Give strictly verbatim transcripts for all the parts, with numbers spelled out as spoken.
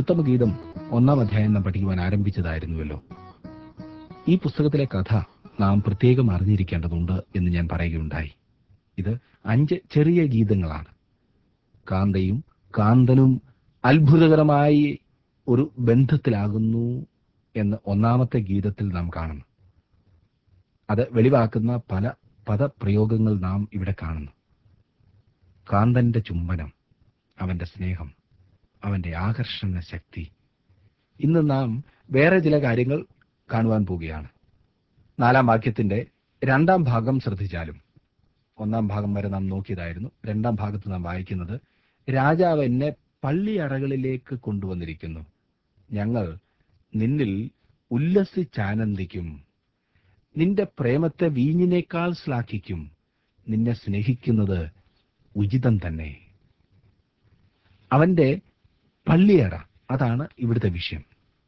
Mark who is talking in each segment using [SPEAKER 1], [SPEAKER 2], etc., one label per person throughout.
[SPEAKER 1] ഉത്തമഗീതം ഒന്നാം അധ്യായം നാം പഠിക്കുവാൻ ആരംഭിച്ചതായിരുന്നുവല്ലോ. ഈ പുസ്തകത്തിലെ കഥ നാം പ്രത്യേകം അറിഞ്ഞിരിക്കേണ്ടതുണ്ട് എന്ന് ഞാൻ പറയുകയുണ്ടായി. ഇത് അഞ്ച് ചെറിയ ഗീതങ്ങളാണ്. കാന്തയും കാന്തനും അത്ഭുതകരമായി ഒരു ബന്ധത്തിലാകുന്നു എന്ന് ഒന്നാമത്തെ ഗീതത്തിൽ നാം കാണുന്നു. അത് വെളിവാക്കുന്ന പല പദപ്രയോഗങ്ങൾ നാം ഇവിടെ കാണുന്നു. കാന്തന്റെ ചുംബനം, അവന്റെ സ്നേഹം, അവന്റെ ആകർഷണ ശക്തി. ഇന്ന് നാം വേറെ ചില കാര്യങ്ങൾ കാണുവാൻ പോവുകയാണ്. നാലാം വാക്യത്തിന്റെ രണ്ടാം ഭാഗം ശ്രദ്ധിച്ചാലും, ഒന്നാം ഭാഗം വരെ നാം നോക്കിയതായിരുന്നു. രണ്ടാം ഭാഗത്ത് നാം വായിക്കുന്നത്, രാജാവ് എന്നെ പള്ളിയറകളിലേക്ക് കൊണ്ടുവന്നിരിക്കുന്നു, ഞങ്ങൾ നിന്നിൽ ഉല്ലസിച്ചാനന്ദിക്കും, നിന്റെ പ്രേമത്തെ വീഞ്ഞിനേക്കാൾ ശ്ലാഘിക്കും, നിന്നെ സ്നേഹിക്കുന്നത് ഉചിതം തന്നെ. അവന്റെ പള്ളിയറ, അതാണ് ഇവിടുത്തെ വിഷയം.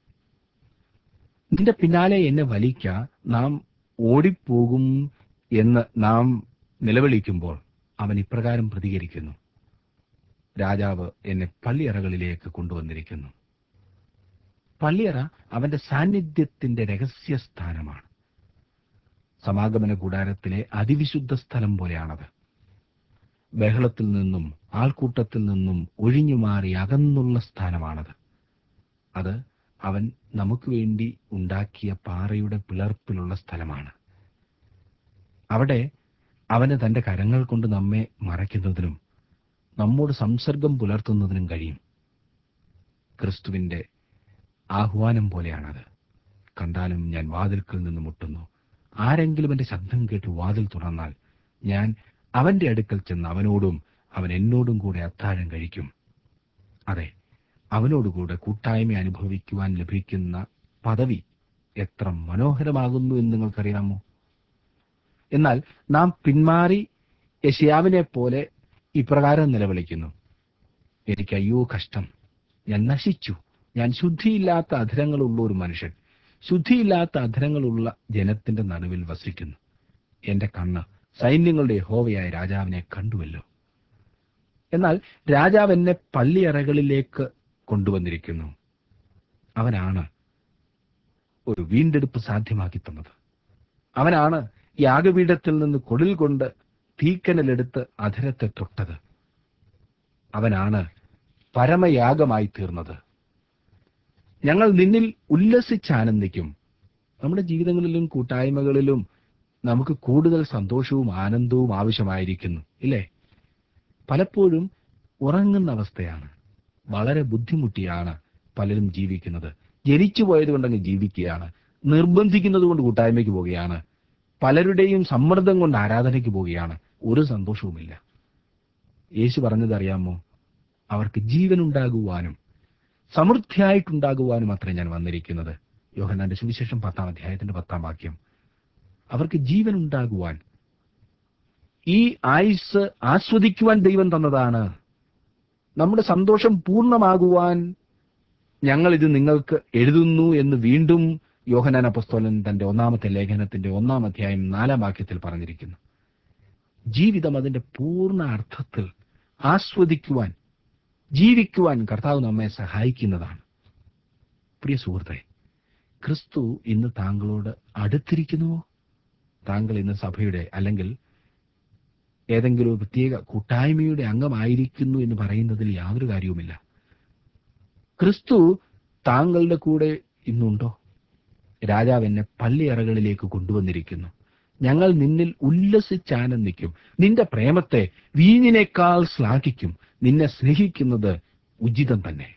[SPEAKER 1] നിന്റെ പിന്നാലെ എന്നെ വലിക്ക, നാം ഓടിപ്പോകും എന്ന് നാം നിലവിളിക്കുമ്പോൾ അവൻ ഇപ്രകാരം പ്രതികരിക്കുന്നു, രാജാവ് എന്നെ പള്ളിയറകളിലേക്ക് കൊണ്ടുവന്നിരിക്കുന്നു. പള്ളിയറ അവന്റെ സാന്നിധ്യത്തിന്റെ രഹസ്യസ്ഥാനമാണ്. സമാഗമന കൂടാരത്തിലെ അതിവിശുദ്ധ സ്ഥലം പോലെയാണത്. ബഹളത്തിൽ നിന്നും ആൾക്കൂട്ടത്തിൽ നിന്നും ഒഴിഞ്ഞു മാറി അകന്നുള്ള സ്ഥാനമാണത്. അത് അവൻ നമുക്ക് വേണ്ടി ഉണ്ടാക്കിയ പാറയുടെ പിളർപ്പിലുള്ള സ്ഥലമാണ്. അവിടെ അവന് തന്റെ കരങ്ങൾ കൊണ്ട് നമ്മെ മറയ്ക്കുന്നതിനും നമ്മോട് സംസർഗം പുലർത്തുന്നതിനും കഴിയും. ക്രിസ്തുവിന്റെ ആഹ്വാനം പോലെയാണത്. കണ്ടാലും ഞാൻ വാതിൽക്കൽ നിന്ന് മുട്ടുന്നു, ആരെങ്കിലും എന്റെ ശബ്ദം കേട്ട് വാതിൽ തുറന്നാൽ ഞാൻ അവന്റെ അടുക്കൽ ചെന്ന് അവനോടും അവൻ എന്നോടും കൂടെ അത്താഴം കഴിക്കും. അതെ, അവനോടുകൂടെ കൂട്ടായ്മ അനുഭവിക്കുവാൻ ലഭിക്കുന്ന പദവി എത്ര മനോഹരമാകുന്നു എന്ന് നിങ്ങൾക്കറിയാമോ? എന്നാൽ നാം പിന്മാറി യെശയ്യാവിനെ പോലെ ഇപ്രകാരം നിലവിളിക്കുന്നു, എനിക്ക് അയ്യോ കഷ്ടം, ഞാൻ നശിച്ചു, ഞാൻ ശുദ്ധിയില്ലാത്ത അധരങ്ങളുള്ള ഒരു മനുഷ്യൻ, ശുദ്ധിയില്ലാത്ത അധരങ്ങളുള്ള ജനത്തിന്റെ നടുവിൽ വസിക്കുന്നു. എന്റെ കണ്ണ് സൈന്യങ്ങളുടെ യഹോവയായ രാജാവിനെ കണ്ടുവല്ലോ. എന്നാൽ രാജാവ് എന്നെ പള്ളിയറകളിലേക്ക് കൊണ്ടുവന്നിരിക്കുന്നു. അവനാണ് ഒരു വീണ്ടെടുപ്പ് സാധ്യമാക്കി തന്നത്. അവനാണ് യാഗപീഠത്തിൽ നിന്ന് കൊടിൽ കൊണ്ട് തീക്കനലെടുത്ത് അധരത്തെ തൊട്ടത്. അവനാണ് പരമയാഗമായി തീർന്നത്. ഞങ്ങൾ നിന്നിൽ ഉല്ലസിച്ചാനന്ദിക്കും. നമ്മുടെ ജീവിതങ്ങളിലും കൂട്ടായ്മകളിലും നമുക്ക് കൂടുതൽ സന്തോഷവും ആനന്ദവും ആവശ്യമായിരിക്കുന്നു, ഇല്ലേ? പലപ്പോഴും ഉറങ്ങുന്ന അവസ്ഥയാണ്. വളരെ ബുദ്ധിമുട്ടിയാണ് പലരും ജീവിക്കുന്നത്. ജനിച്ചു പോയത് കൊണ്ടങ്ങ് ജീവിക്കുകയാണ്. നിർബന്ധിക്കുന്നത് കൊണ്ട് കൂട്ടായ്മയ്ക്ക് പോവുകയാണ്. പലരുടെയും സമ്മർദ്ദം കൊണ്ട് ആരാധനയ്ക്ക് പോവുകയാണ്. ഒരു സന്തോഷവുമില്ല. യേശു പറഞ്ഞത് അറിയാമോ? അവർക്ക് ജീവനുണ്ടാകുവാനും സമൃദ്ധിയായിട്ടുണ്ടാകുവാനും അത്രേ ഞാൻ വന്നിരിക്കുന്നത്. യോഹന്നാന്റെ സുവിശേഷം പത്താം അധ്യായത്തിന്റെ പത്താം വാക്യം. അവർക്ക് ജീവൻ ഉണ്ടാകുവാൻ, ഈ ആയുസ് ആസ്വദിക്കുവാൻ ദൈവം തന്നതാണ്. നമ്മുടെ സന്തോഷം പൂർണ്ണമാകുവാൻ ഞങ്ങൾ ഇത് നിങ്ങൾക്ക് എഴുതുന്നു എന്ന് വീണ്ടും യോഹന്നാൻ അപ്പോസ്തലൻ തന്റെ ഒന്നാമത്തെ ലേഖനത്തിന്റെ ഒന്നാം അധ്യായം നാലാം വാക്യത്തിൽ പറഞ്ഞിരിക്കുന്നു. ജീവിതം അതിന്റെ പൂർണ്ണ അർത്ഥത്തിൽ ആസ്വദിക്കുവാൻ, ജീവിക്കുവാൻ കർത്താവ് നമ്മെ സഹായിക്കുന്നതാണ്. പ്രിയ സുഹൃത്തെ, ക്രിസ്തു ഇന്ന് താങ്കളോട് അടുത്തിരിക്കുന്നുവോ? താങ്കൾ ഇന്ന് സഭയുടെ അല്ലെങ്കിൽ ഏതെങ്കിലും ഒരു പ്രത്യേക കൂട്ടായ്മയുടെ അംഗമായിരിക്കുന്നു എന്ന് പറയുന്നതിൽ യാതൊരു കാര്യവുമില്ല. ക്രിസ്തു താങ്കളുടെ കൂടെ ഇന്നുണ്ടോ? രാജാവ് എന്നെ പള്ളിയറകളിലേക്ക് കൊണ്ടുവന്നിരിക്കുന്നു, ഞങ്ങൾ നിന്നിൽ ഉല്ലസിച്ചാനന്ദിക്കും, നിന്റെ പ്രേമത്തെ വീഞ്ഞിനേക്കാൾ ശ്ലാഘിക്കും, നിന്നെ സ്നേഹിക്കുന്നത് ഉചിതം തന്നെ.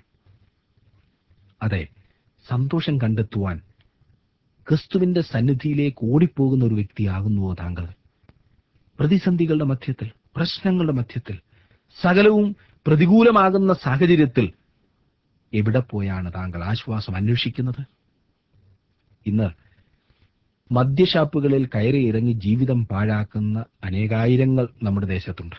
[SPEAKER 1] അതെ, സന്തോഷം കണ്ടെത്തുവാൻ ക്രിസ്തുവിന്റെ സന്നിധിയിലേക്ക് ഓടിപ്പോകുന്ന ഒരു വ്യക്തിയാകുന്നുവോ താങ്കൾ? പ്രതിസന്ധികളുടെ മധ്യത്തിൽ, പ്രശ്നങ്ങളുടെ മധ്യത്തിൽ, സകലവും പ്രതികൂലമാകുന്ന സാഹചര്യത്തിൽ എവിടെ പോയാണ് താങ്കൾ ആശ്വാസം അന്വേഷിക്കുന്നത്? ഇന്ന് മദ്യഷാപ്പുകളിൽ കയറി ഇറങ്ങി ജീവിതം പാഴാക്കുന്ന അനേകായിരങ്ങൾ നമ്മുടെ ദേശത്തുണ്ട്.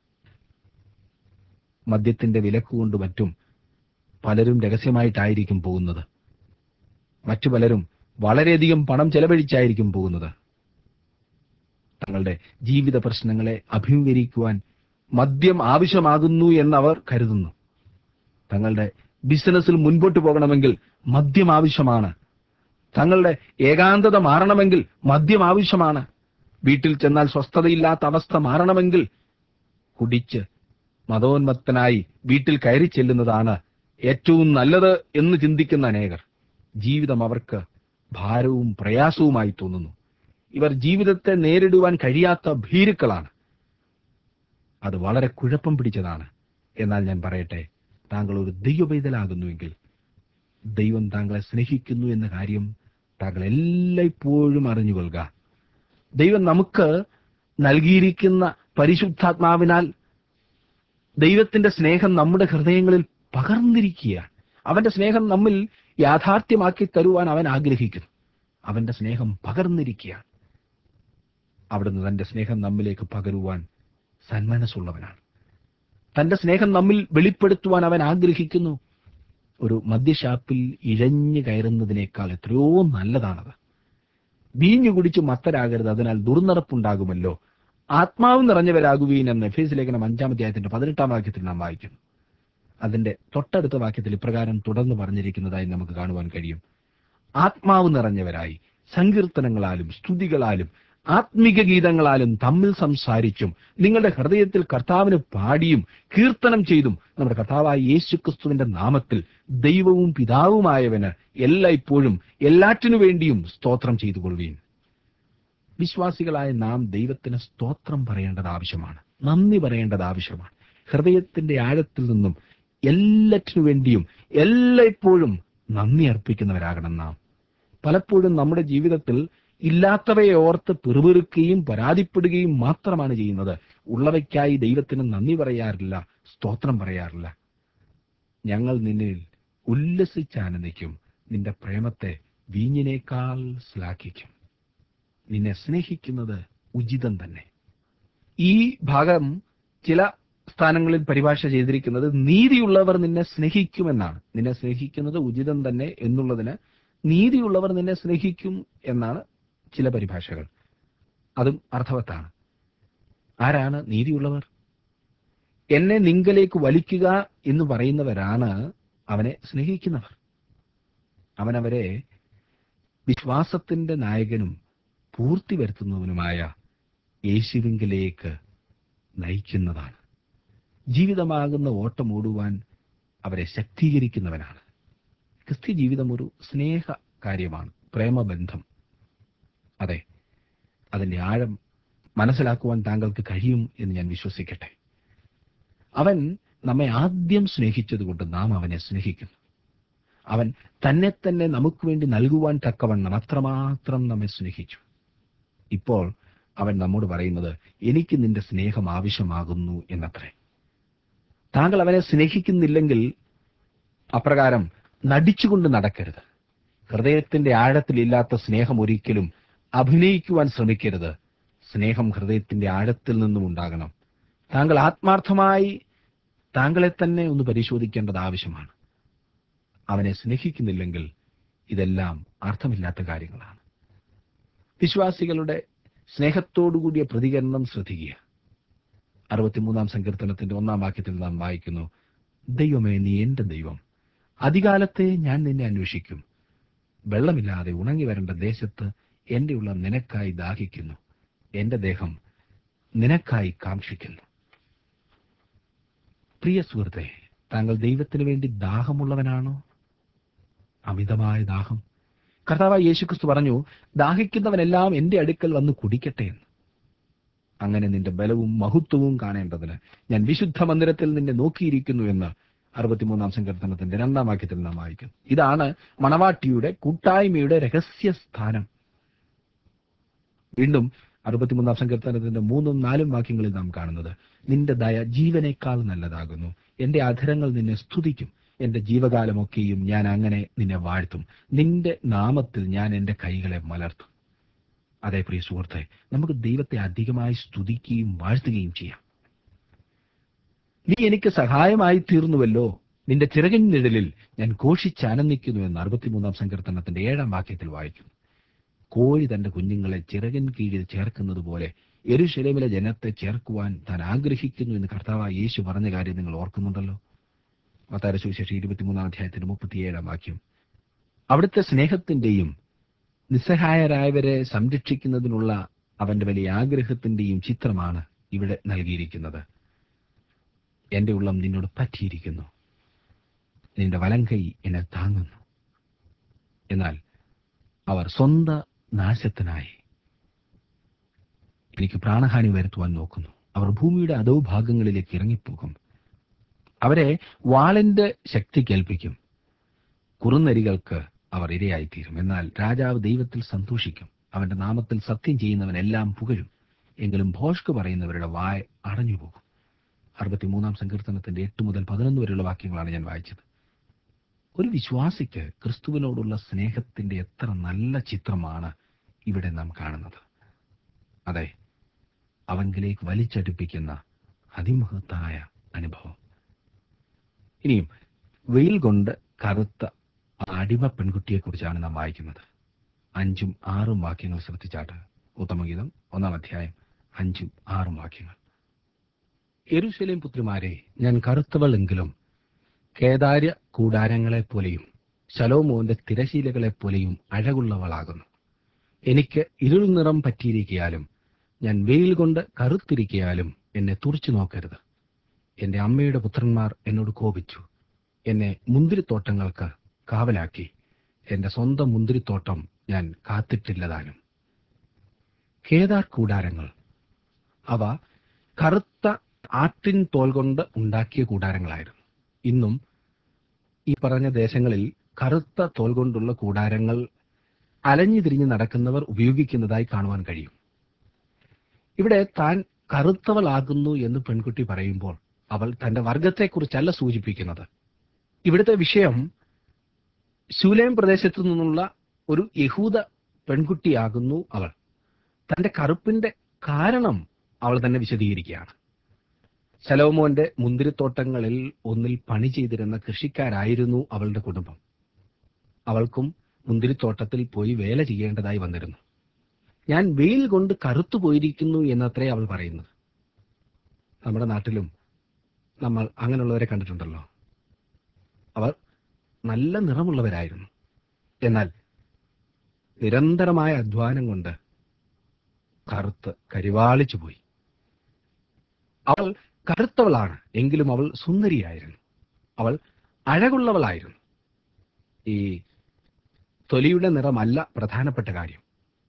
[SPEAKER 1] മദ്യത്തിന്റെ വിലക്കുകൊണ്ട് മറ്റും പലരും രഹസ്യമായിട്ടായിരിക്കും പോകുന്നത്. മറ്റു പലരും വളരെയധികം പണം ചെലവഴിച്ചായിരിക്കും പോകുന്നത്. തങ്ങളുടെ ജീവിത പ്രശ്നങ്ങളെ അഭിമുഖീകരിക്കുവാൻ മദ്യം ആവശ്യമാകുന്നു എന്നവർ കരുതുന്നു. തങ്ങളുടെ ബിസിനസ്സിൽ മുൻപോട്ട് പോകണമെങ്കിൽ മദ്യം ആവശ്യമാണ്. തങ്ങളുടെ ഏകാന്തത മാറണമെങ്കിൽ മദ്യം ആവശ്യമാണ്. വീട്ടിൽ ചെന്നാൽ സ്വസ്ഥതയില്ലാത്ത അവസ്ഥ മാറണമെങ്കിൽ കുടിച്ച് മതോന്മത്തനായി വീട്ടിൽ കയറി ചെല്ലുന്നതാണ് ഏറ്റവും നല്ലത് എന്ന് ചിന്തിക്കുന്ന അനേകർ. ജീവിതം അവർക്ക് ഭാരവും പ്രയാസവുമായി തോന്നുന്നു. ഇവർ ജീവിതത്തെ നേരിടുവാൻ കഴിയാത്ത ഭീരുക്കളാണ്. അത് വളരെ കുഴപ്പം പിടിച്ചതാണ്. എന്നാൽ ഞാൻ പറയട്ടെ, താങ്കൾ ഒരു ദൈവപൈതലാകുന്നുവെങ്കിൽ ദൈവം താങ്കളെ സ്നേഹിക്കുന്നു എന്ന കാര്യം താങ്കൾ എല്ലായ്പ്പോഴും അറിഞ്ഞുകൊള്ളുക. ദൈവം നമുക്ക് നൽകിയിരിക്കുന്ന പരിശുദ്ധാത്മാവിനാൽ ദൈവത്തിന്റെ സ്നേഹം നമ്മുടെ ഹൃദയങ്ങളിൽ പകർന്നിരിക്കുകയാണ്. അവന്റെ സ്നേഹം നമ്മിൽ യാഥാർത്ഥ്യമാക്കി തരുവാൻ അവൻ ആഗ്രഹിക്കുന്നു. അവന്റെ സ്നേഹം പകർന്നിരിക്കുകയാണ്. അവിടുന്ന് തന്റെ സ്നേഹം നമ്മിലേക്ക് പകരുവാൻ സന്മനസ്സുള്ളവനാണ്. തന്റെ സ്നേഹം നമ്മിൽ വെളിപ്പെടുത്തുവാൻ അവൻ ആഗ്രഹിക്കുന്നു. ഒരു മദ്യഷാപ്പിൽ ഇഴഞ്ഞു കയറുന്നതിനേക്കാൾ എത്രയോ നല്ലതാണത്. വീഞ്ഞു കുടിച്ച് മത്തരാകരുത്, അതിനാൽ ദുർനടപ്പുണ്ടാകുമല്ലോ. ആത്മാവ് നിറഞ്ഞവരാകുവീൻ എന്ന് എഫേസ്യ ലേഖനം അഞ്ചാം അധ്യായത്തിന്റെ പതിനെട്ടാം വാക്യത്തിൽ നാം വായിക്കുന്നു. അതിന്റെ തൊട്ടടുത്ത വാക്യത്തിൽ ഇപ്രകാരം തുടർന്ന് പറഞ്ഞിരിക്കുന്നതായി നമുക്ക് കാണുവാൻ കഴിയും. ആത്മാവ് നിറഞ്ഞവരായി സങ്കീർത്തനങ്ങളാലും സ്തുതികളാലും ആത്മിക ഗീതങ്ങളാലും തമ്മിൽ സംസാരിച്ചും നിങ്ങളുടെ ഹൃദയത്തിൽ കർത്താവിന് പാടിയും കീർത്തനം ചെയ്തും നമ്മുടെ കർത്താവായ യേശുക്രിസ്തുവിന്റെ നാമത്തിൽ ദൈവവും പിതാവുമായവന് എല്ലായ്പ്പോഴും എല്ലാറ്റിനു വേണ്ടിയും സ്തോത്രം ചെയ്തുകൊള്ളുവീൻ. വിശ്വാസികളായ നാം ദൈവത്തിന് സ്തോത്രം പറയേണ്ടത് ആവശ്യമാണ്, നന്ദി പറയേണ്ടത് ആവശ്യമാണ്. ഹൃദയത്തിന്റെ ആഴത്തിൽ നിന്നും എല്ലാറ്റിനു വേണ്ടിയും എല്ലായ്പ്പോഴും നന്ദി അർപ്പിക്കുന്നവരാകണം നാം. പലപ്പോഴും നമ്മുടെ ജീവിതത്തിൽ ഇല്ലാത്തവയെ ഓർത്ത് പിറുപിറുക്കുകയും പരാതിപ്പെടുകയും മാത്രമാണ് ചെയ്യുന്നത്. ഉള്ളവയ്ക്കായി ദൈവത്തിന് നന്ദി പറയാറില്ല, സ്തോത്രം പറയാറില്ല. ഞങ്ങൾ നിന്നിൽ ഉല്ലസിച്ചാനന്ദിക്കും, നിന്റെ പ്രേമത്തെ വീഞ്ഞിനേക്കാൾ ശ്ലാഘിക്കും. നിന്നെ സ്നേഹിക്കുന്നത് ഉചിതം തന്നെ. ഈ ഭാഗം ചില സ്ഥാനങ്ങളിൽ പരിഭാഷ ചെയ്തിരിക്കുന്നത് നീതിയുള്ളവർ നിന്നെ സ്നേഹിക്കുമെന്നാണ്. നിന്നെ സ്നേഹിക്കുന്നത് ഉചിതം തന്നെ എന്നുള്ളതിന് നീതിയുള്ളവർ നിന്നെ സ്നേഹിക്കും എന്നാണ് ചില പരിഭാഷകൾ. അതും അർത്ഥവത്താണ്. ആരാണ് നീതിയുള്ളവർ? എന്നെ നിങ്കലേക്ക് വലിക്കുക എന്ന് പറയുന്നവരാണ് അവനെ സ്നേഹിക്കുന്നവർ. അവനവരെ വിശ്വാസത്തിന്റെ നായകനും പൂർത്തി വരുത്തുന്നവനുമായ യേശുവിങ്കലേക്ക് നയിക്കുന്നതാണ്. ജീവിതമാകുന്ന ഓട്ടം ഓടുവാൻ അവരെ ശക്തീകരിക്കുന്നവനാണ്. ക്രിസ്ത്യ ജീവിതം ഒരു സ്നേഹ കാര്യമാണ്, പ്രേമബന്ധം. അതെ, അതിന്റെ ആഴം മനസ്സിലാക്കുവാൻ താങ്കൾക്ക് കഴിയും എന്ന് ഞാൻ വിശ്വസിക്കട്ടെ. അവൻ നമ്മെ ആദ്യം സ്നേഹിച്ചതുകൊണ്ട് നാം അവനെ സ്നേഹിക്കുന്നു. അവൻ തന്നെ തന്നെ നമുക്ക് വേണ്ടി നൽകുവാൻ തക്കവണ്ണം അത്രമാത്രം നമ്മെ സ്നേഹിച്ചു. ഇപ്പോൾ അവൻ നമ്മോട് പറയുന്നത്, എനിക്ക് നിന്റെ സ്നേഹം ആവശ്യമാകുന്നു എന്നത്രേ. താങ്കൾ അവനെ സ്നേഹിക്കുന്നില്ലെങ്കിൽ അപ്രകാരം നടിച്ചുകൊണ്ട് നടക്കരുത്. ഹൃദയത്തിന്റെ ആഴത്തിലില്ലാത്ത സ്നേഹം ഒരിക്കലും അഭിനയിക്കുവാൻ ശ്രമിക്കരുത്. സ്നേഹം ഹൃദയത്തിന്റെ ആഴത്തിൽ നിന്നും ഉണ്ടാകണം. താങ്കൾ ആത്മാർത്ഥമായി താങ്കളെ തന്നെ ഒന്ന് പരിശോധിക്കേണ്ടത് ആവശ്യമാണ്. അവനെ സ്നേഹിക്കുന്നില്ലെങ്കിൽ ഇതെല്ലാം അർത്ഥമില്ലാത്ത കാര്യങ്ങളാണ്. വിശ്വാസികളുടെ സ്നേഹത്തോടുകൂടിയ പ്രതികരണം ശ്രദ്ധിക്കുക. അറുപത്തിമൂന്നാം സങ്കീർത്തനത്തിന്റെ ഒന്നാം വാക്യത്തിൽ നാം വായിക്കുന്നു, ദൈവമേ, നീ എന്റെ ദൈവം, അതികാലത്തെ ഞാൻ നിന്നെ അന്വേഷിക്കും. വെള്ളമില്ലാതെ ഉണങ്ങി വരേണ്ട ദേശത്ത് എന്റെ ഉള്ള നിനക്കായി ദാഹിക്കുന്നു, എന്റെ ദേഹം നിനക്കായി കാക്ഷിക്കുന്നു. പ്രിയ സുഹൃത്തെ, താങ്കൾ ദൈവത്തിന് വേണ്ടി ദാഹമുള്ളവനാണോ? അമിതമായ ദാഹം. കർത്താവായ യേശുക്രിസ്തു പറഞ്ഞു, ദാഹിക്കുന്നവനെല്ലാം എന്റെ അടുക്കൽ വന്ന് കുടിക്കട്ടെ എന്ന്. അങ്ങനെ നിന്റെ ബലവും മഹത്വവും കാണേണ്ടതിന് ഞാൻ വിശുദ്ധ മന്ദിരത്തിൽ നിന്നെ നോക്കിയിരിക്കുന്നു എന്ന് അറുപത്തിമൂന്നാം സങ്കീർത്തനത്തിന്റെ രണ്ടാം വാക്യത്തിൽ നാം വായിക്കും. ഇതാണ് മണവാട്ടിയുടെ കൂട്ടായ്മയുടെ രഹസ്യ സ്ഥാനം. വീണ്ടും അറുപത്തിമൂന്നാം സങ്കീർത്തനത്തിന്റെ മൂന്നും നാലും വാക്യങ്ങളിൽ നാം കാണുന്നത്, നിന്റെ ദയ ജീവനേക്കാൾ നല്ലതാകുന്നു, എന്റെ അധരങ്ങൾ നിന്നെ സ്തുതിക്കും, എന്റെ ജീവകാലമൊക്കെയും ഞാൻ അങ്ങനെ നിന്നെ വാഴ്ത്തും, നിന്റെ നാമത്തിൽ ഞാൻ എന്റെ കൈകളെ മലർത്തും. അതേ പ്രിയ സുഹൃത്തെ, നമുക്ക് ദൈവത്തെ അധികമായി സ്തുതിക്കുകയും വാഴ്ത്തുകയും ചെയ്യാം. നീ എനിക്ക് സഹായമായി തീർന്നുവല്ലോ, നിന്റെ ചിറകിൻ നിഴലിൽ ഞാൻ ഘോഷിച്ചാനന്ദിക്കുന്നു എന്ന് അറുപത്തിമൂന്നാം സങ്കീർത്തനത്തിന്റെ ഏഴാം വാക്യത്തിൽ വായിക്കുന്നു. കോഴി തന്റെ കുഞ്ഞുങ്ങളെ ചിറകിൻ കീഴിൽ ചേർക്കുന്നത് പോലെ യെരൂശലേമിലെ ജനത്തെ ചേർക്കുവാൻ താൻ ആഗ്രഹിക്കുന്നു എന്ന് കർത്താവായ യേശു പറഞ്ഞ കാര്യം നിങ്ങൾ ഓർക്കുന്നുണ്ടല്ലോ. മത്തായിയുടെ സുവിശേഷം ഇരുപത്തിമൂന്നാം അധ്യായത്തിന്റെ മുപ്പത്തിയേഴാം വാക്യം. അവിടുത്തെ സ്നേഹത്തിന്റെയും നിസ്സഹായരായവരെ സംരക്ഷിക്കുന്നതിനുള്ള അവന്റെ വലിയ ആഗ്രഹത്തിന്റെയും ചിത്രമാണ് ഇവിടെ നൽകിയിരിക്കുന്നത്. എന്റെ ഉള്ളം നിന്നോട് പറ്റിയിരിക്കുന്നു, നിന്റെ വലങ്കൈ എന്നെ താങ്ങുന്നു. എന്നാൽ അവർ സ്വന്ത നാശത്തിനായി എനിക്ക് പ്രാണഹാനി വരുത്തുവാൻ നോക്കുന്നു. അവർ ഭൂമിയുടെ അധോഭാഗങ്ങളിലേക്ക് ഇറങ്ങിപ്പോകും. അവരെ വാളിന്റെ ശക്തി കേൾപ്പിക്കും. കുറുനരികൾക്ക് അവർ ഇരയായിത്തീരും. എന്നാൽ രാജാവ് ദൈവത്തിൽ സന്തോഷിക്കും. അവന്റെ നാമത്തിൽ സത്യം ചെയ്യുന്നവൻ എല്ലാം പുകഴും. എങ്കിലും ഭോഷ്ക് പറയുന്നവരുടെ വായ് അടഞ്ഞുപോകും. അറുപത്തിമൂന്നാം സങ്കീർത്തനത്തിന്റെ എട്ട് മുതൽ പതിനൊന്ന് വരെയുള്ള വാക്യങ്ങളാണ് ഞാൻ വായിച്ചത്. ഒരു വിശ്വാസിക്ക് ക്രിസ്തുവിനോടുള്ള സ്നേഹത്തിന്റെ എത്ര നല്ല ചിത്രമാണ് ഇവിടെ നാം കാണുന്നത്. അതെ, അവങ്കിലേക്ക് വലിച്ചടുപ്പിക്കുന്ന അതിമഹത്തായ അനുഭവം. ഇനിയും വെയിൽ കൊണ്ട് കറുത്ത അടിമ പെൺകുട്ടിയെക്കുറിച്ചാണ് നാം വായിക്കുന്നത്. അഞ്ചും ആറും വാക്യങ്ങൾ ശ്രദ്ധിച്ചാട്ട്. ഉത്തമഗീതം ഒന്നാം അധ്യായം അഞ്ചും ആറും വാക്യങ്ങൾ. യെരൂശലേം പുത്രിമാരെ, ഞാൻ കറുത്തവൾ എങ്കിലും കേദാര്യ കൂടാരങ്ങളെപ്പോലെയും ശലോമോന്റെ തിരശീലകളെപ്പോലെയും അഴകുള്ളവളാകുന്നു. എനിക്ക് ഇരുൾ നിറം പറ്റിയിരിക്കയാലും ഞാൻ വെയിൽ കൊണ്ട് കറുത്തിരിക്കയാലും എന്നെ തുറിച്ചു നോക്കരുത്. എന്റെ അമ്മയുടെ പുത്രന്മാർ എന്നോട് കോപിച്ചു, എന്നെ മുന്തിരിത്തോട്ടങ്ങൾക്ക് കാവലാക്കി. എന്റെ സ്വന്തം മുന്തിരിത്തോട്ടം ഞാൻ കാത്തിട്ടില്ലതാനും. കേദാർ കൂടാരങ്ങൾ, അവ കറുത്ത ആട്ടിൻ തോൽ കൊണ്ട് ഉണ്ടാക്കിയ കൂടാരങ്ങളായിരുന്നു. ഇന്നും ഈ പറഞ്ഞ ദേശങ്ങളിൽ കറുത്ത തോൽ കൊണ്ടുള്ള കൂടാരങ്ങൾ അലഞ്ഞു തിരിഞ്ഞ് നടക്കുന്നവർ ഉപയോഗിക്കുന്നതായി കാണുവാൻ കഴിയും. ഇവിടെ താൻ കറുത്തവളാകുന്നു എന്ന് പെൺകുട്ടി പറയുമ്പോൾ അവൾ തന്റെ വർഗത്തെക്കുറിച്ചല്ല സൂചിപ്പിക്കുന്നത്. ഇവിടുത്തെ വിഷയം ശൂലേം പ്രദേശത്തു നിന്നുള്ള ഒരു യഹൂദ പെൺകുട്ടിയാകുന്നു അവൾ. തന്റെ കറുപ്പിന്റെ കാരണം അവൾ തന്നെ വിശദീകരിക്കുകയാണ്. ശലോമോന്റെ മുന്തിരിത്തോട്ടങ്ങളിൽ ഒന്നിൽ പണി ചെയ്തിരുന്ന കൃഷിക്കാരായിരുന്നു അവളുടെ കുടുംബം. അവൾക്കും മുന്തിരിത്തോട്ടത്തിൽ പോയി വേല ചെയ്യേണ്ടതായി വന്നിരുന്നു. ഞാൻ വെയിൽ കൊണ്ട് കറുത്തു പോയിരിക്കുന്നു എന്നത്രേ അവൾ പറയുന്നത്. നമ്മുടെ നാട്ടിലും നമ്മൾ അങ്ങനെയുള്ളവരെ കണ്ടിട്ടുണ്ടല്ലോ. അവർ നല്ല നിറമുള്ളവരായിരുന്നു. എന്നാൽ നിരന്തരമായ അധ്വാനം കൊണ്ട് കറുത്ത് കരിവാളിച്ചു പോയി. അവൾ കറുത്തവളാണ്, എങ്കിലും അവൾ സുന്ദരിയായിരുന്നു. അവൾ അഴകുള്ളവളായിരുന്നു. ഈ തൊലിയുടെ നിറമല്ല പ്രധാനപ്പെട്ട കാര്യം.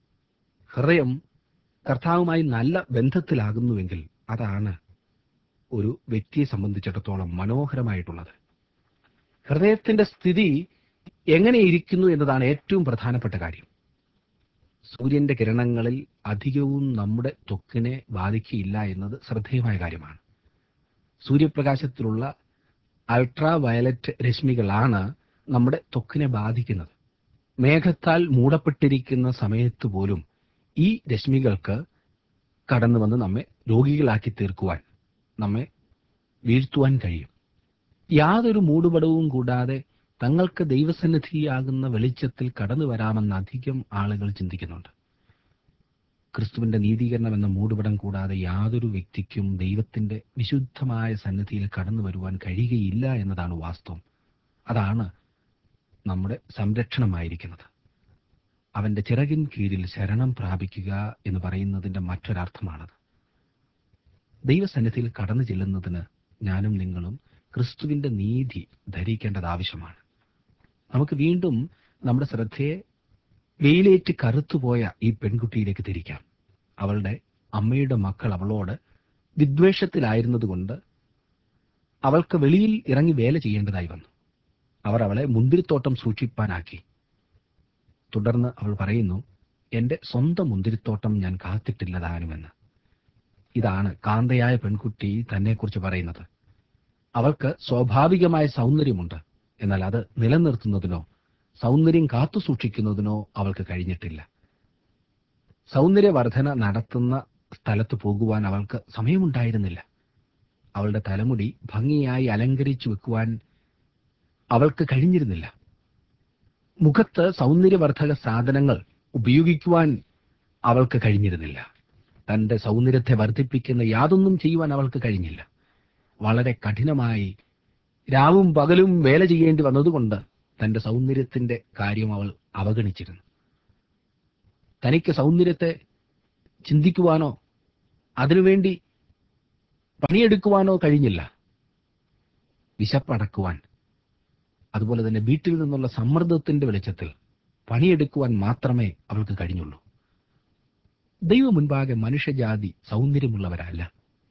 [SPEAKER 1] ഹൃദയം കർത്താവുമായി നല്ല ബന്ധത്തിലാകുന്നുവെങ്കിൽ അതാണ് ഒരു വ്യക്തിയെ സംബന്ധിച്ചിടത്തോളം മനോഹരമായിട്ടുള്ളത്. ഹൃദയത്തിന്റെ സ്ഥിതി എങ്ങനെയിരിക്കുന്നു എന്നതാണ് ഏറ്റവും പ്രധാനപ്പെട്ട കാര്യം. സൂര്യന്റെ കിരണങ്ങളിൽ അധികവും നമ്മുടെ ത്വക്കിനെ ബാധിക്കുകയില്ല എന്നത് ശ്രദ്ധേയമായ കാര്യമാണ്. സൂര്യപ്രകാശത്തിലുള്ള അൾട്രാ വയലറ്റ് രശ്മികളാണ് നമ്മുടെ ത്വക്കിനെ ബാധിക്കുന്നത്. മേഘത്താൽ മൂടപ്പെട്ടിരിക്കുന്ന സമയത്ത് പോലും ഈ രശ്മികൾക്ക് കടന്നു വന്ന് നമ്മെ രോഗികളാക്കി തീർക്കുവാൻ, നമ്മെ വീഴ്ത്തുവാൻ കഴിയും. യാതൊരു മൂടുപടവും കൂടാതെ തങ്ങൾക്ക് ദൈവസന്നിധിയാകുന്ന വെളിച്ചത്തിൽ കടന്നു വരാമെന്ന് അധികം ആളുകൾ ചിന്തിക്കുന്നുണ്ട്. ക്രിസ്തുവിന്റെ നീതീകരണം എന്ന മൂടുപടം കൂടാതെ യാതൊരു വ്യക്തിക്കും ദൈവത്തിന്റെ വിശുദ്ധമായ സന്നിധിയിൽ കടന്നു വരുവാൻ കഴിയുകയില്ല എന്നതാണ് വാസ്തവം. അതാണ് നമ്മുടെ സംരക്ഷണമായിരിക്കുന്നത്. അവന്റെ ചിറകിൻ കീഴിൽ ശരണം പ്രാപിക്കുക എന്ന് പറയുന്നതിന്റെ മറ്റൊരർത്ഥമാണത്. ദൈവസന്നിധിയിൽ കടന്നു ചെല്ലുന്നതിന് ഞാനും നിങ്ങളും ക്രിസ്തുവിന്റെ നീതി ധരിക്കേണ്ടത് ആവശ്യമാണ്. നമുക്ക് വീണ്ടും നമ്മുടെ ശ്രദ്ധയെ വെയിലേറ്റ് കറുത്തുപോയ ഈ പെൺകുട്ടിയിലേക്ക് തിരിക്കാം. അവളുടെ അമ്മയുടെ മക്കൾ അവളോട് വിദ്വേഷത്തിലായിരുന്നതുകൊണ്ട് അവൾക്ക് വെളിയിൽ ഇറങ്ങി വേല ചെയ്യേണ്ടതായി വന്നു. അവർ അവളെ മുന്തിരിത്തോട്ടം സൂക്ഷിപ്പാനാക്കി. തുടർന്ന് അവൾ പറയുന്നു, എന്റെ സ്വന്തം മുന്തിരിത്തോട്ടം ഞാൻ കാത്തിട്ടില്ലതാനുമെന്ന്. ഇതാണ് കാന്തയായ പെൺകുട്ടി തന്നെക്കുറിച്ച് പറയുന്നത്. അവൾക്ക് സ്വാഭാവികമായ സൗന്ദര്യമുണ്ട്. എന്നാൽ അത് നിലനിർത്തുന്നതിനോ സൗന്ദര്യം കാത്തു സൂക്ഷിക്കുന്നതിനോ അവൾക്ക് കഴിഞ്ഞിട്ടില്ല. സൗന്ദര്യവർദ്ധന നടത്തുന്ന സ്ഥലത്ത് പോകുവാൻ അവൾക്ക് സമയമുണ്ടായിരുന്നില്ല. അവളുടെ തലമുടി ഭംഗിയായി അലങ്കരിച്ചു വെക്കുവാൻ അവൾക്ക് കഴിഞ്ഞിരുന്നില്ല. മുഖത്ത് സൗന്ദര്യവർദ്ധക സാധനങ്ങൾ ഉപയോഗിക്കുവാൻ അവൾക്ക് കഴിഞ്ഞിരുന്നില്ല. തന്റെ സൗന്ദര്യത്തെ വർദ്ധിപ്പിക്കുന്ന യാതൊന്നും ചെയ്യുവാൻ അവൾക്ക് കഴിഞ്ഞില്ല. വളരെ കഠിനമായി രാവും പകലും വേല ചെയ്യേണ്ടി വന്നതുകൊണ്ട് തന്റെ സൗന്ദര്യത്തിന്റെ കാര്യം അവൾ അവഗണിച്ചിരുന്നു. തനിക്ക് സൗന്ദര്യത്തെ ചിന്തിക്കുവാനോ അതിനുവേണ്ടി പണിയെടുക്കുവാനോ കഴിഞ്ഞില്ല. വിശപ്പടക്കുവാൻ, അതുപോലെ തന്നെ വീട്ടിൽ നിന്നുള്ള സമ്മർദ്ദത്തിന്റെ വെളിച്ചത്തിൽ പണിയെടുക്കുവാൻ മാത്രമേ അവൾക്ക് കഴിഞ്ഞുള്ളൂ. ദൈവം മുൻപാകെ മനുഷ്യജാതി സൗന്ദര്യമുള്ളവരല്ല.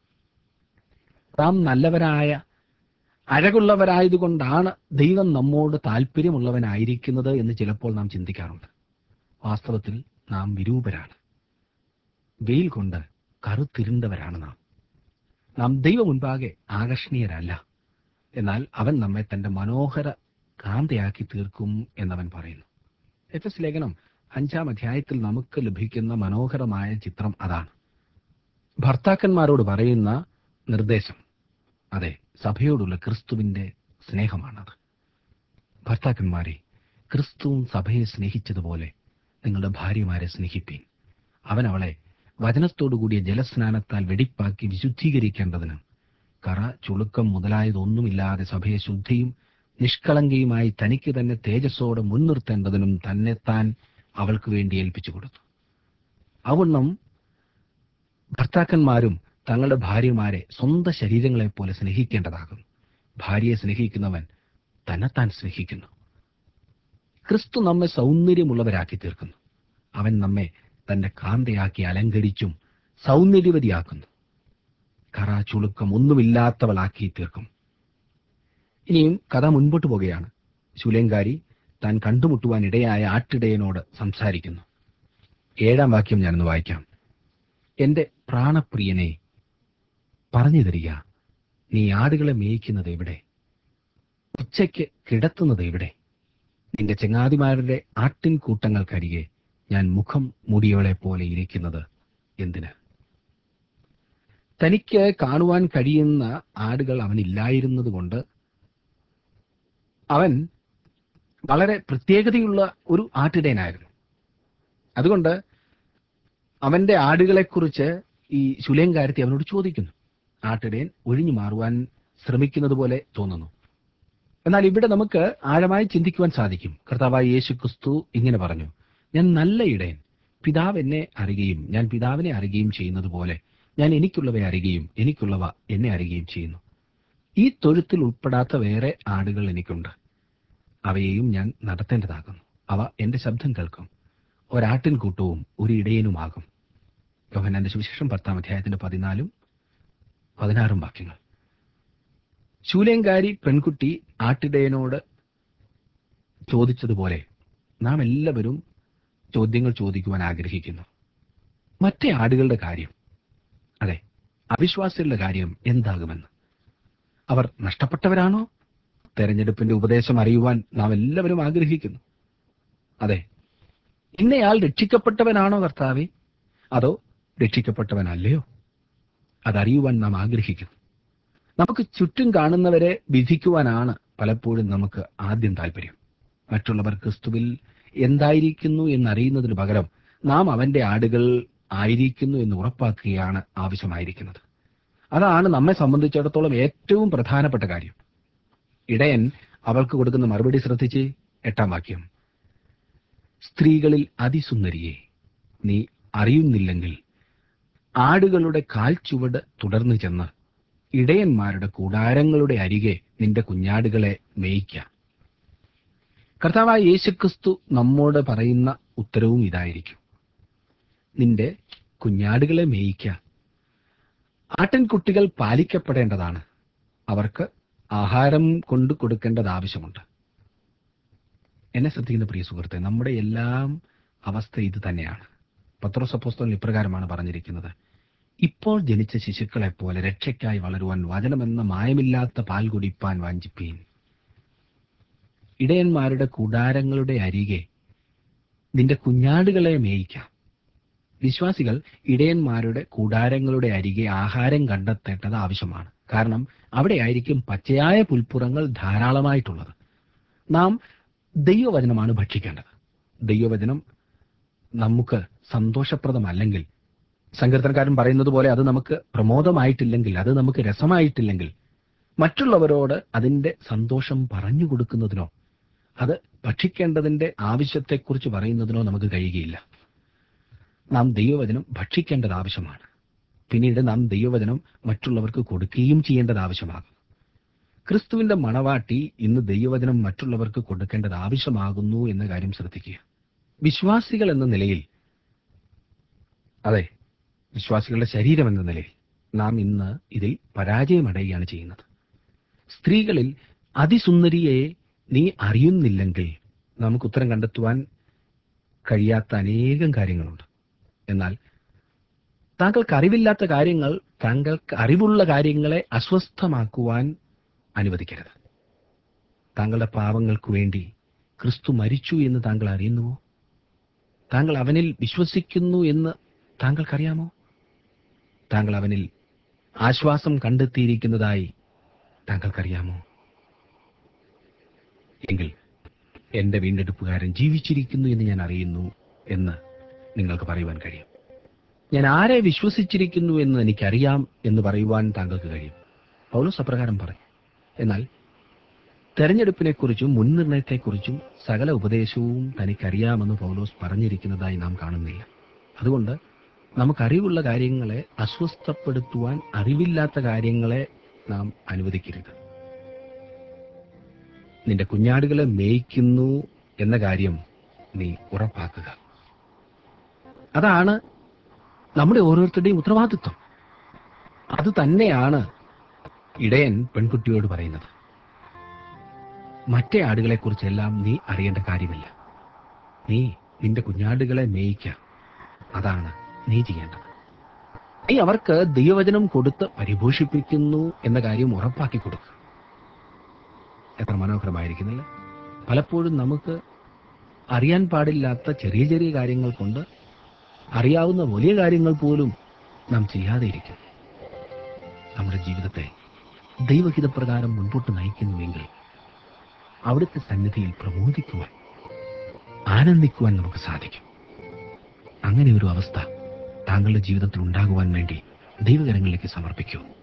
[SPEAKER 1] നാം നല്ലവരായ അഴകുള്ളവരായതുകൊണ്ടാണ് ദൈവം നമ്മോട് താല്പര്യമുള്ളവനായിരിക്കുന്നത് എന്ന് ചിലപ്പോൾ നാം ചിന്തിക്കാറുണ്ട്. വാസ്തവത്തിൽ നാം വിരൂപരാണ്. വെയിൽ കൊണ്ട് കറുത്തിരുണ്ടവരാണ് നാം. നാം ദൈവം മുൻപാകെ ആകർഷണീയരല്ല. എന്നാൽ അവൻ നമ്മെ തന്റെ മനോഹര കാന്തയാക്കി തീർക്കും എന്നവൻ പറയുന്നു. എഫെസ് ലേഖനം അഞ്ചാം അധ്യായത്തിൽ നമുക്ക് ലഭിക്കുന്ന മനോഹരമായ ചിത്രം അതാണ്. ഭർത്താക്കന്മാരോട് പറയുന്ന നിർദ്ദേശം, അതെ, സഭയോടുള്ള ക്രിസ്തുവിന്റെ സ്നേഹമാണത്. ഭർത്താക്കന്മാരെ, ക്രിസ്തുവും സഭയെ സ്നേഹിച്ചതുപോലെ നിങ്ങളുടെ ഭാര്യമാരെ സ്നേഹിപ്പീൻ. അവൻ അവളെ വചനത്തോടുകൂടിയ ജലസ്നാനത്താൽ വെടിപ്പാക്കി വിശുദ്ധീകരിക്കേണ്ടതിന് കറ, ചുളുക്കം മുതലായതൊന്നുമില്ലാതെ സഭയെ ശുദ്ധിയും നിഷ്കളങ്കയുമായി തനിക്ക് തന്നെ തേജസ്സോടെ മുൻനിർത്തേണ്ടതിനും തന്നെത്താൻ അവൾക്ക് വേണ്ടി ഏൽപ്പിച്ചു കൊടുത്തു. അവണ്ണം ഭർത്താക്കന്മാരും തങ്ങളുടെ ഭാര്യമാരെ സ്വന്തം ശരീരങ്ങളെപ്പോലെ സ്നേഹിക്കേണ്ടതാകുന്നു. ഭാര്യയെ സ്നേഹിക്കുന്നവൻ തന്നെത്താൻ സ്നേഹിക്കുന്നു. ക്രിസ്തു നമ്മെ സൗന്ദര്യമുള്ളവരാക്കി തീർക്കുന്നു. അവൻ നമ്മെ തന്റെ കാന്തയാക്കി അലങ്കരിച്ചും സൗന്ദര്യവതിയാക്കുന്നു. കറ, ചുളുക്കം ഒന്നുമില്ലാത്തവളാക്കി തീർക്കും. ഇനിയും കഥ മുൻപോട്ട് പോകുകയാണ്. ശൂലേംകാരി താൻ കണ്ടുമുട്ടുവാൻ ഇടയായ ആട്ടിടയനോട് സംസാരിക്കുന്നു. ഏഴാം വാക്യം ഞാനൊന്ന് വായിക്കാം. എന്റെ പ്രാണപ്രിയനെ, പറഞ്ഞു തരിക, നീ ആടുകളെ മേയിക്കുന്നത് എവിടെ? ഉച്ചയ്ക്ക് കിടത്തുന്നത് എവിടെ? നിന്റെ ചങ്ങാതിമാരുടെ ആട്ടിൻ കൂട്ടങ്ങൾക്കരികെ ഞാൻ മുഖം മൂടിയവളെ പോലെ ഇരിക്കുന്നത് എന്തിന്? തനിക്ക് കാണുവാൻ കഴിയുന്ന ആടുകൾ അവനില്ലായിരുന്നത് കൊണ്ട് അവൻ വളരെ പ്രത്യേകതയുള്ള ഒരു ആട്ടിടയനായിരുന്നു. അതുകൊണ്ട് അവന്റെ ആടുകളെക്കുറിച്ച് ഈ ശൂലേംകാരത്തി അവനോട് ചോദിക്കുന്നു. ആട്ടിടയൻ ഒഴിഞ്ഞു മാറുവാൻ ശ്രമിക്കുന്നത് പോലെ തോന്നുന്നു. എന്നാൽ ഇവിടെ നമുക്ക് ആഴമായി ചിന്തിക്കുവാൻ സാധിക്കും. കർത്താവായ യേശു ക്രിസ്തു ഇങ്ങനെ പറഞ്ഞു, ഞാൻ നല്ല ഇടയൻ, പിതാവ് എന്നെ അറിയുകയും ഞാൻ പിതാവിനെ അറിയുകയും ചെയ്യുന്നത് പോലെ ഞാൻ എനിക്കുള്ളവയെ അറിയുകയും എനിക്കുള്ളവ എന്നെ അറിയുകയും ചെയ്യുന്നു. ഈ തൊഴുത്തിൽ ഉൾപ്പെടാത്ത വേറെ ആടുകൾ എനിക്കുണ്ട്. അവയെയും ഞാൻ നടത്തേണ്ടതാകുന്നു. അവ എന്റെ ശബ്ദം കേൾക്കും. ഒരാട്ടിൻ കൂട്ടവും ഒരു ഇടയനുമാകും. യോഹന്നാന്റെ സുവിശേഷം പത്താം അധ്യായത്തിന്റെ പതിനാലും പതിനാറും വാക്യങ്ങൾ. ശൂലേംകാരി പെൺകുട്ടി ആട്ടിടയനോട് ചോദിച്ചതുപോലെ നാം എല്ലാവരും ചോദ്യങ്ങൾ ചോദിക്കുവാൻ ആഗ്രഹിക്കുന്നു. മറ്റേ ആടുകളുടെ കാര്യം, അതെ, അവിശ്വാസികളുടെ കാര്യം എന്താകുമെന്ന്. അവർ നഷ്ടപ്പെട്ടവരാണോ? തെരഞ്ഞെടുപ്പിന്റെ ഉപദേശം അറിയുവാൻ നാം എല്ലാവരും ആഗ്രഹിക്കുന്നു. അതെ, ഇന്നയാൾ രക്ഷിക്കപ്പെട്ടവനാണോ കർത്താവേ, അതോ രക്ഷിക്കപ്പെട്ടവനല്ലയോ? അതറിയുവാൻ നാം ആഗ്രഹിക്കുന്നു. നമുക്ക് ചുറ്റും കാണുന്നവരെ വിധിക്കുവാനാണ് പലപ്പോഴും നമുക്ക് ആദ്യം താല്പര്യം. മറ്റുള്ളവർ ക്രിസ്തുവിൽ എന്തായിരിക്കുന്നു എന്നറിയുന്നതിന് പകരം നാം അവന്റെ ആടുകൾ ആയിരിക്കുന്നു എന്ന് ഉറപ്പാക്കുകയാണ് ആവശ്യമായിരിക്കുന്നത്. അതാണ് നമ്മെ സംബന്ധിച്ചിടത്തോളം ഏറ്റവും പ്രധാനപ്പെട്ട കാര്യം. ഇടയൻ അവൾക്ക് കൊടുക്കുന്ന മറുപടി ശ്രദ്ധിച്ച്. എട്ടാം വാക്യം, സ്ത്രീകളിൽ അതിസുന്ദരിയെ, നീ അറിയുന്നില്ലെങ്കിൽ ആടുകളുടെ കാൽച്ചുവട് തുടർന്നു ചെന്ന് ഇടയന്മാരുടെ കൂടാരങ്ങളുടെ അരികെ നിന്റെ കുഞ്ഞാടുകളെ മേയ്ക്ക. കർത്താവായ യേശുക്രിസ്തു നമ്മോട് പറയുന്ന ഉത്തരവും ഇതായിരിക്കും. നിന്റെ കുഞ്ഞാടുകളെ മേയ്ക്ക. ആട്ടിൻകുട്ടികൾ പാലിക്കപ്പെടേണ്ടതാണ്. അവർക്ക് ആഹാരം കൊണ്ടു കൊടുക്കേണ്ടത് ആവശ്യമുണ്ട്. എന്നെ ശ്രദ്ധിക്കുന്ന പ്രിയ സുഹൃത്തെ, നമ്മുടെ എല്ലാം അവസ്ഥ ഇത് തന്നെയാണ്. പത്രോസ് അപ്പോസ്തലൻ ഇപ്രകാരമാണ് പറഞ്ഞിരിക്കുന്നത്, ഇപ്പോൾ ജനിച്ച ശിശുക്കളെ പോലെ രക്ഷയ്ക്കായി വളരുവാൻ വചനമെന്ന മായമില്ലാത്ത പാൽ കുടിപ്പാൻ വാഞ്ചിപ്പീൻ. ഇടയന്മാരുടെ കൂടാരങ്ങളുടെ അരികെ നിന്റെ കുഞ്ഞാടുകളെ മേയിക്കാം. വിശ്വാസികൾ ഇടയന്മാരുടെ കൂടാരങ്ങളുടെ അരികെ ആഹാരം കണ്ടെത്തേണ്ടത് ആവശ്യമാണ്. കാരണം അവിടെയായിരിക്കും പച്ചയായ പുൽപ്പുറങ്ങൾ ധാരാളമായിട്ടുള്ളത്. നാം ദൈവവചനമാണ് ഭക്ഷിക്കേണ്ടത്. ദൈവവചനം നമുക്ക് സന്തോഷപ്രദമല്ലെങ്കിൽ, സങ്കീർത്തനക്കാരൻ പറയുന്നത് പോലെ അത് നമുക്ക് പ്രമോദമായിട്ടില്ലെങ്കിൽ, അത് നമുക്ക് രസമായിട്ടില്ലെങ്കിൽ, മറ്റുള്ളവരോട് അതിൻ്റെ സന്തോഷം പറഞ്ഞു കൊടുക്കുന്നതിനോ അത് ഭക്ഷിക്കേണ്ടതിൻ്റെ ആവശ്യത്തെക്കുറിച്ച് പറയുന്നതിനോ നമുക്ക് കഴിയുകയില്ല. നാം ദൈവവചനം ഭക്ഷിക്കേണ്ടത് ആവശ്യമാണ്. പിന്നീട് നാം ദൈവവചനം മറ്റുള്ളവർക്ക് കൊടുക്കുകയും ചെയ്യേണ്ടത് ആവശ്യമാകും. ക്രിസ്തുവിന്റെ മണവാട്ടി ഇന്ന് ദൈവവചനം മറ്റുള്ളവർക്ക് കൊടുക്കേണ്ടത് ആവശ്യമാകുന്നു എന്ന കാര്യം ശ്രദ്ധിക്കുക. വിശ്വാസികൾ എന്ന നിലയിൽ, അതെ, വിശ്വാസികളുടെ ശരീരം എന്ന നിലയിൽ നാം ഇന്ന് ഇതിൽ പരാജയമടയുകയാണ് ചെയ്യുന്നത്. സ്ത്രീകളിൽ അതിസുന്ദരിയെ നീ അറിയുന്നില്ലെങ്കിൽ നമുക്ക് ഉത്തരം കണ്ടെത്തുവാൻ കഴിയാത്ത അനേകം കാര്യങ്ങളുണ്ട്. എന്നാൽ താങ്കൾക്ക് അറിവില്ലാത്ത കാര്യങ്ങൾ താങ്കൾക്ക് അറിവുള്ള കാര്യങ്ങളെ അസ്വസ്ഥമാക്കുവാൻ അനുവദിക്കരുത്. താങ്കളുടെ പാപങ്ങൾക്ക് വേണ്ടി ക്രിസ്തു മരിച്ചു എന്ന് താങ്കൾ അറിയുന്നുവോ? താങ്കൾ അവനിൽ വിശ്വസിക്കുന്നു എന്ന് താങ്കൾക്കറിയാമോ? താങ്കൾ അവനിൽ ആശ്വാസം കണ്ടെത്തിയിരിക്കുന്നതായി താങ്കൾക്കറിയാമോ? എങ്കിൽ എൻ്റെ വീണ്ടെടുപ്പുകാരൻ ജീവിച്ചിരിക്കുന്നു എന്ന് ഞാൻ അറിയുന്നു എന്ന് നിങ്ങൾക്ക് പറയുവാൻ കഴിയും. ഞാൻ ആരെ വിശ്വസിച്ചിരിക്കുന്നു എന്ന് എനിക്കറിയാം എന്ന് പറയുവാൻ താങ്കൾക്ക് കഴിയും. പൗലോസ് അപ്രകാരം പറയും. എന്നാൽ തെരഞ്ഞെടുപ്പിനെക്കുറിച്ചും മുൻനിർണയത്തെക്കുറിച്ചും സകല ഉപദേശവും തനിക്കറിയാമെന്ന് പൗലോസ് പറഞ്ഞിരിക്കുന്നതായി നാം കാണുന്നില്ല. അതുകൊണ്ട് നമുക്കറിവുള്ള കാര്യങ്ങളെ അസ്വസ്ഥപ്പെടുത്തുവാൻ അറിവില്ലാത്ത കാര്യങ്ങളെ നാം അനുവദിക്കരുത്. നിന്റെ കുഞ്ഞാടുകളെ മേയ്ക്കുന്നു എന്ന കാര്യം നീ ഉറപ്പാക്കുക. അതാണ് നമ്മുടെ ഓരോരുത്തരുടെയും ഉത്തരവാദിത്വം. അത് തന്നെയാണ് ഇടയൻ പെൺകുട്ടിയോട് പറയുന്നത്. മറ്റേ ആടുകളെക്കുറിച്ചെല്ലാം നീ അറിയേണ്ട കാര്യമില്ല. നീ നിന്റെ കുഞ്ഞാടുകളെ മേയ്ക്കുക. അതാണ് നീ ചെയ്യേണ്ടത്. നീ അവർക്ക് ദൈവവചനം കൊടുത്ത് പരിപോഷിപ്പിക്കുന്നു എന്ന കാര്യം ഉറപ്പാക്കി കൊടുക്കുക. എത്ര മനോഹരമായിരിക്കുന്നില്ല. പലപ്പോഴും നമുക്ക് അറിയാൻ പാടില്ലാത്ത ചെറിയ ചെറിയ കാര്യങ്ങൾ കൊണ്ട് അറിയാവുന്ന വലിയ കാര്യങ്ങൾ പോലും നാം ചെയ്യാതെ ഇരിക്കും. നമ്മുടെ ജീവിതത്തെ ദൈവഹിതപ്രകാരം മുൻപോട്ട് നയിക്കുന്നുവെങ്കിൽ അവിടുത്തെ സന്നിധിയിൽ പ്രമോദിക്കുവാൻ, ആനന്ദിക്കുവാൻ നമുക്ക് സാധിക്കും. അങ്ങനെ ഒരു അവസ്ഥ താങ്കളുടെ ജീവിതത്തിൽ ഉണ്ടാകുവാൻ വേണ്ടി ദൈവകരങ്ങളിലേക്ക് സമർപ്പിക്കൂ.